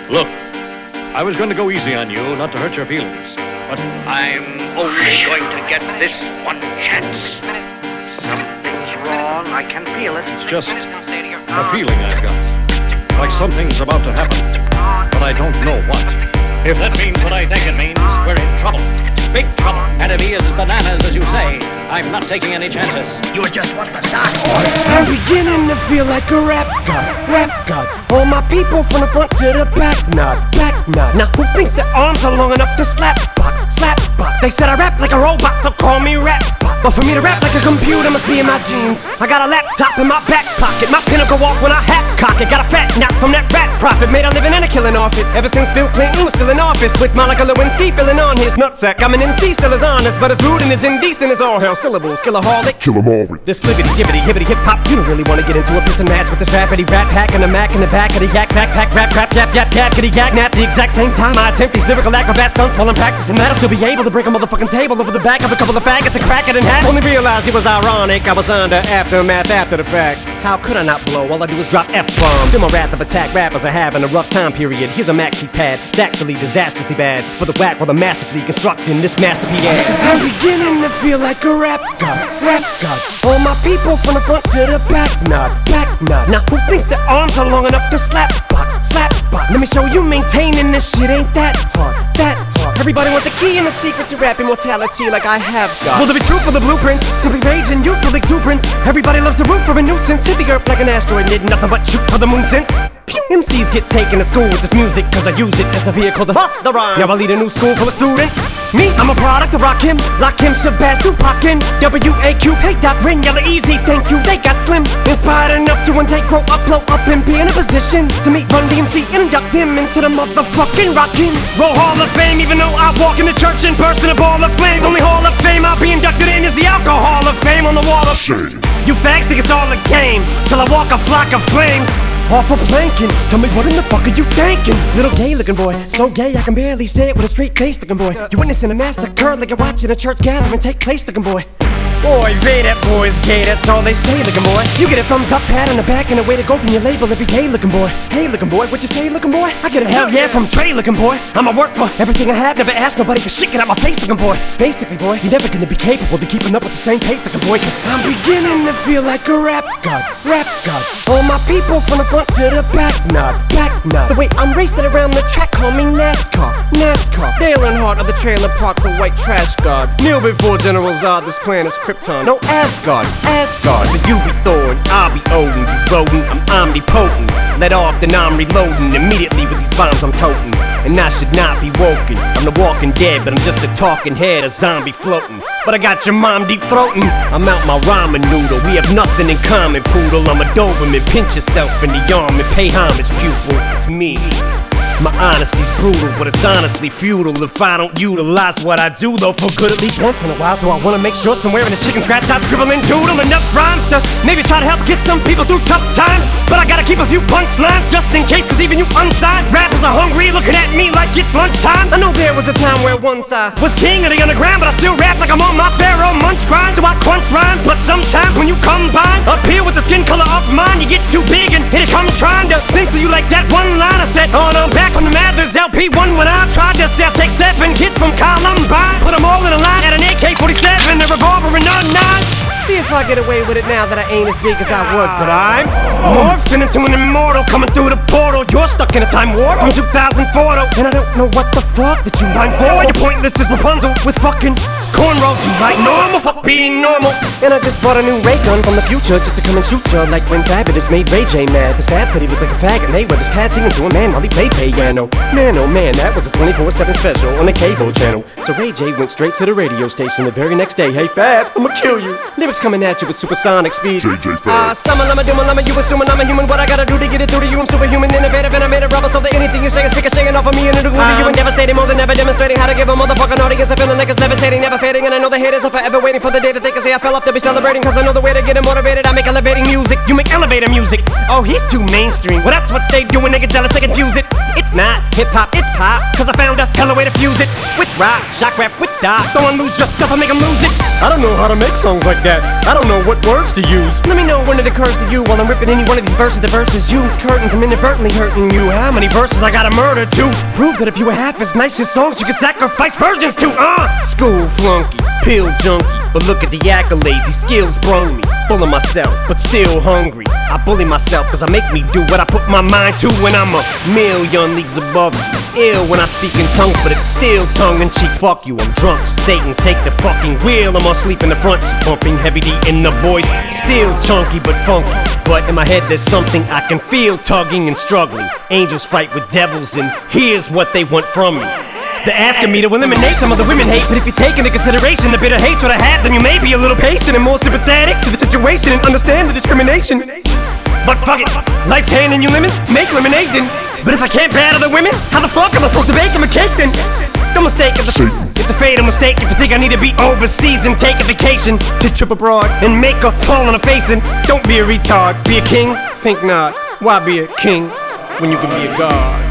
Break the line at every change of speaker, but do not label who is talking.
Look, I was going to go easy on you, not to hurt your feelings, but I'm only going to get this one chance. Something's wrong, I can feel it. It's just a feeling I've got. Like something's about to happen, but I don't know what. If that means what I think it means, we're in trouble. Big trouble. And if he is as bananas as you say, I'm not taking any chances.
You just want to start.
I'm beginning to feel like a rap god. All my people from the front to the back nod. Now who thinks their arms are long enough to slap box? They said I rap like a robot, so call me rap bot. But for me to rap like a computer must be in my genes. I got a laptop in my back pocket, my pinnacle walk when I hat cock it. Got a fat nap from that rat profit, made a living and a killing off it. Ever since Bill Clinton was still in office, with Monica Lewinsky filling on his nutsack. I'm an MC, still as honest, but as rude and as indecent as all hell. Syllables, killaholic,
Kill 'em all with
this flippity, gibbity, hibbity, hip hop. You don't really wanna get into a piss and match with this rappity rat pack and a Mac in the back of the yak backpack, rap, yap, kitty yak nap. The exact same time I attempt these lyrical acrobat stunts while I'm practicing that, I'll still be able to break a motherfucking table over the back of a couple of faggots and crack it in half. Only realized it was ironic, I was under aftermath after the fact. How could I not blow? All I do is drop F-bombs. Feel my wrath of attack, rappers are having a rough time period. Here's a maxi pad, it's actually disastrously bad for the whack while the masterfully constructing this masterpiece. Cause I'm beginning to feel like a rap god. All my people from the front to the back nod. Now who thinks their arms are long enough to slap box? Let me show you maintaining this shit ain't that hard. Everybody want the key and the secret to rap immortality like I have got. Will there be truth for the blueprints? Simply rage and youthful exuberance. Everybody loves the root for a nuisance. Hit the earth like an asteroid, did nothing but shoot for the moon since. MCs get taken to school with this music, cause I use it as a vehicle to bust the rhyme. Now I lead a new school full of students. Me, I'm a product of Rakim, Lakim, Shabazz, Tupac, W.A.Q. Hey Doc, Ring, Yella, Easy, thank you, they got slim. Inspired enough to one day grow up, blow up, and be in a position to meet Run DMC and induct them into the motherfucking Rockin' Roll Hall of Fame. Even though I walk in the church in person, a ball of flames. Only Hall of Fame I'll be inducted in is the Alcohol of Fame on the wall of shame. You fags think it's all a game, till I walk a flock of flames. Off of planking, tell me what in the fuck are you thinking? Little gay looking boy, so gay I can barely say it with a straight face looking boy. You witnessing a massacre like you're watching a church gathering take place looking boy. Boy, they that boy's gay, that's all they say looking boy. You get a thumbs up, pat on the back, and a way to go from your label every day looking boy. Hey looking boy, what you say looking boy? I get a hell yeah from Trey looking boy. I'ma work for everything I have, never ask nobody for shit, get out my face looking boy. Basically boy, you're never gonna be capable of keeping up with the same pace looking boy, cause I'm beginning to feel like a rap god. All my people from the front to the back nod. The way I'm racing around the track, call me NASCAR. Dale Earnhardt of the trailer park, the white trash god. Kneel before General Zod, this planet's Krypton. No Asgard. So you be Thor and I'll be Odin. You rodent, I'm omnipotent. Let off, then I'm reloading. Immediately with these bombs I'm toting. And I should not be woken. I'm the walking dead, but I'm just a talking head, a zombie floating. But I got your mom deep throating. I'm out my ramen noodle. We have nothing in common, poodle. I'm a Doberman. Pinch yourself in the arm and pay homage, pupil. It's me. My honesty's brutal, but it's honestly futile if I don't utilize what I do, though, for good at least once in a while. So I wanna make sure somewhere in the chicken scratch I scribble and doodle enough rhymes to maybe try to help get some people through tough times. But I gotta keep a few punchlines just in case, cause even you unsigned rappers are hungry, looking at me like it's lunchtime. I know there was a time where once I was king of the underground, but I still rap like I'm on my Pharaoh Munch grind. So I crunch rhymes, but sometimes when you combine up here with the skin color of mine, you get too big and here it comes trying to censor you like that one line I said on I'm back from the Mathers LP1 when I tried to sell. Take 7 kids from Columbine, put them all in a line at an AK-47, a revolver and a 9. See if I get away with it now that I ain't as big as I was, but I'm morphing into an immortal coming through the portal. You're stuck in a time warp from 2004 though, and I don't know what the fuck that you mind for. You're pointless as Rapunzel with fucking cornrows. You like normal, fuck being normal. And I just bought a new ray gun from the future just to come and shoot ya, like when Fabulous made Ray J mad. His Fab said he looked like a faggot, and with his pads singing to a man while he played piano. Man, oh man, that was a 24/7 special on the cable channel. So Ray J went straight to the radio station the very next day. Hey Fab, I'ma kill you. Lyrics coming at you with supersonic speed. Summer, lama, doom, lama, you assuming I'm a human. What I gotta do to get it through to you? I'm superhuman, innovative, and I made a rubber so that anything you say is ricocheting off of me and it'll glue to you and devastating more than ever, demonstrating how to give a motherfucking audience a feeling like it's levitating, never fading. fading, and I know the haters are forever waiting for the day that they can say I fell off. They'll be celebrating, cause I know the way to get them motivated. I make elevating music, you make elevator music. Oh, he's too mainstream. Well, that's what they do when they get jealous, they confuse it. It's not hip-hop, it's pop, cause I found a hella way to fuse it. With rock, shock rap, with dot. Don't wanna lose yourself, I make them lose it. I don't know how to make songs like that. I don't know what words to use. Let me know when it occurs to you while I'm ripping any one of these verses. The verses you, it's curtains, I'm inadvertently hurting you. How many verses I gotta murder to prove that if you were half as nice as songs you could sacrifice virgins to? School flunky, pill junkie, but look at the accolades, these skills brung me. Full of myself, but still hungry. I bully myself cause I make me do what I put my mind to when I'm a million leagues above you. Ill when I speak in tongues, but it's still tongue-in-cheek. Fuck you, I'm drunk, so Satan take the fucking wheel. I'm asleep in the front seat, bumping heavy D in the voice. Still chunky but funky, but in my head there's something I can feel tugging and struggling. Angels fight with devils and here's what they want from me. They're asking me to eliminate some of the women hate, but if you take into consideration the bitter hatred I have, then you may be a little patient and more sympathetic to the situation and understand the discrimination. But fuck it, life's handing you lemons, make lemonade then. But if I can't battle the women, how the fuck am I supposed to bake them a cake then? Don't mistake it, it's a fatal mistake if you think I need to be overseas and take a vacation to trip abroad and make her fall on her face. And don't be a retard, be a king? Think not, why be a king when you can be a god?